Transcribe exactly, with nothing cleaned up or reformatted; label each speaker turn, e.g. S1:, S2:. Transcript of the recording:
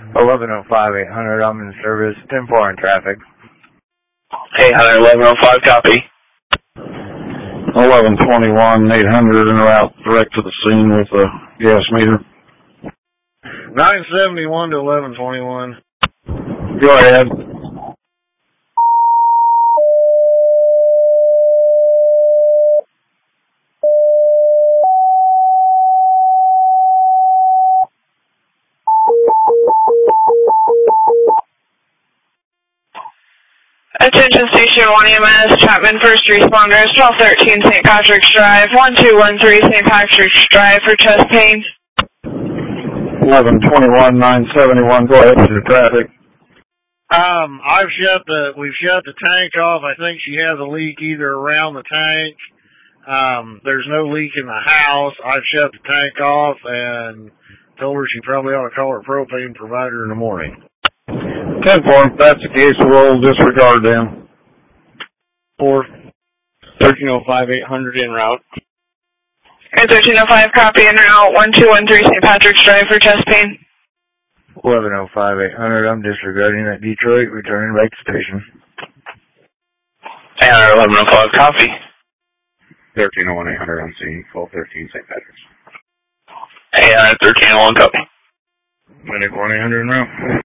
S1: eleven oh five, eight hundred, I'm in service, ten four in traffic.
S2: eight hundred, eleven oh five, copy.
S3: eleven twenty-one, eight hundred, en route direct to the scene with a gas meter.
S4: nine seventy-one to eleven twenty-one.
S3: Go ahead.
S5: Attention Station one E M S, Chapman First Responders, twelve thirteen Saint Patrick's Drive, one two one three Saint Patrick's Drive for chest pain.
S3: eleven twenty-one, nine seventy-one, go ahead with your traffic.
S4: Um, I've shut the, we've shut the tank off. I think she has a leak either around the tank. Um, there's no leak in the house. I've shut the tank off and told her she probably ought to call her propane provider in the morning.
S3: ten four, if that's the case, we'll disregard them.
S2: four, thirteen oh five, eight hundred, en route.
S5: thirteen oh five, copy, en route, one two one three Saint Patrick's Drive for chest pain.
S1: eleven oh five, eight hundred, I'm disregarding at Detroit, returning back to station.
S2: eight hundred, eleven oh five, copy.
S3: thirteen oh one, eight hundred on scene, twelve thirteen Saint Patrick's.
S2: eight hundred, thirteen oh one, copy.
S3: twenty-four, eight hundred en route.